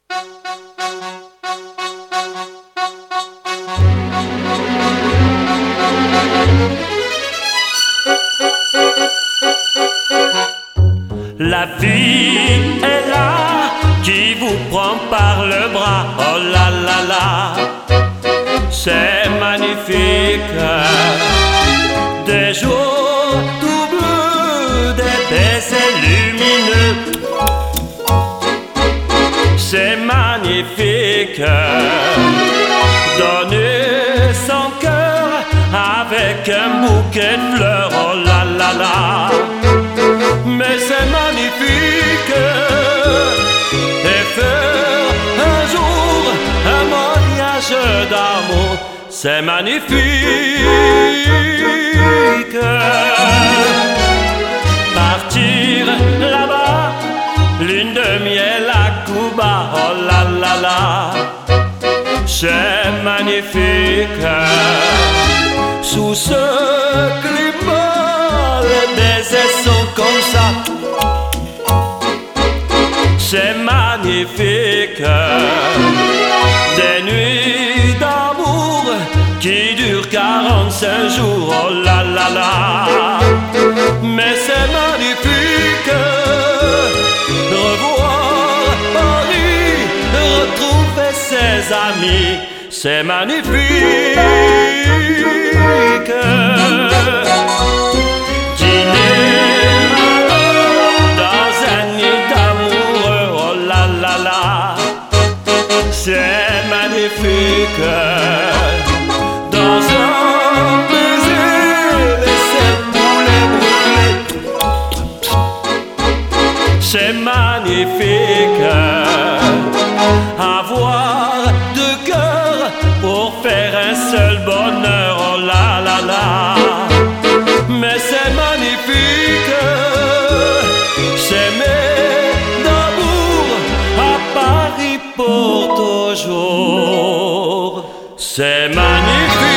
La vie est là, qui vous prend par le bras. Oh là là là, c'est magnifique. Des jours tout bleus, des baisers lumineux. C'est magnifique. Donner son cœur avec un bouquet de fleurs. Oh là là là, mais c'est magnifique. Et faire un jour un mariage d'amour, c'est magnifique. Partir là-bas, lune de miel à Cuba, oh là là là, c'est magnifique. Sous ce climat, les baisers sont comme ça, c'est magnifique. Des nuits d'amour qui durent 45 jours, oh là là là, mais c'est magnifique. Revoir Paris, retrouver ses amis, c'est magnifique. C'est magnifique. Dans un baiser, laisser poulet brûler, c'est magnifique. Avoir deux cœurs pour faire un seul bonheur, oh là là là, mais c'est magnifique. S'aimer d'amour à Paris pour toujours, c'est magnifique.